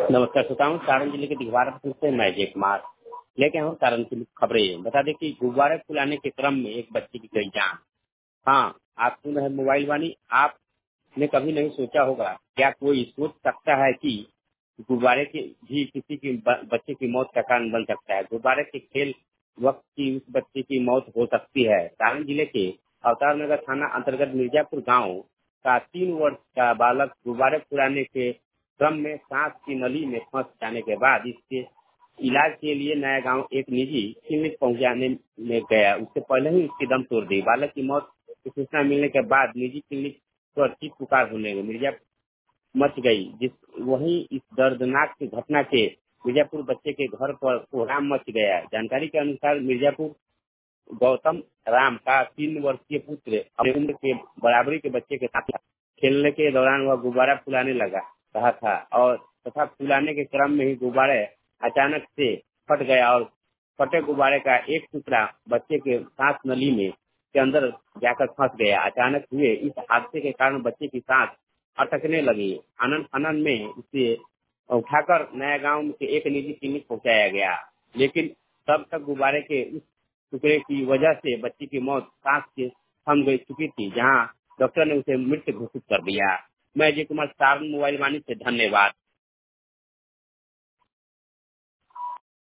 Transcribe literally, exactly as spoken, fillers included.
नमस्कार श्रोताओं, सारण जिले के दिघवारा से मैं जय कुमार लेके हूँ सारण की खबरें। बता दें कि गुब्बारे फुलाने के क्रम में एक बच्चे की गई जान। हाँ, आप सुन रहे मोबाइल वाणी। आपने कभी नहीं सोचा होगा, क्या कोई सोच सकता है कि गुब्बारे के भी किसी की बच्चे की मौत का कारण बन सकता है। गुब्बारे के खेल वक्त की उस बच्चे की मौत हो सकती है। सारण जिले के अवतार नगर थाना अंतर्गत मिर्जापुर गाँव का तीन वर्ष का बालक गुब्बारे फुलाने के क्रम में सांस की नली में फंस जाने के बाद इसके इलाज के लिए नया गांव एक निजी क्लिनिक पहुंचाने में गया। उससे पहले ही उसकी दम तोड़ दी। बालक की मौत की सूचना मिलने के बाद निजी क्लिनिक पर चीख पुकार होने लगी, मिर्जा मच गई। जिस वहीं इस दर्दनाक की घटना के मिर्जापुर बच्चे के घर पर कोहराम मच गया। जानकारी के अनुसार मिर्जापुर गौतम राम का तीन वर्षीय पुत्र अपनी उम्र के बराबरी के बच्चे के साथ खेलने के दौरान वह गुब्बारा फुलाने लगा रहा था और तथा फुलाने के क्रम में ही गुब्बारे अचानक से फट गया और फटे गुब्बारे का एक टुकड़ा बच्चे के सांस नली में के अंदर जाकर फंस गया। अचानक हुए इस हादसे के कारण बच्चे की सांस अटकने लगी। आनंद फानन में उसे उठाकर नया गांव के एक निजी क्लिनिक पहुंचाया गया, लेकिन तब तक गुब्बारे के उस टुकड़े की वजह से बच्ची की मौत सांस के थम गई चुकी थी, जहां डॉक्टर ने उसे मृत घोषित कर दिया। मैं अजय कुमार, सारण मोबाइल वाणी से, धन्यवाद।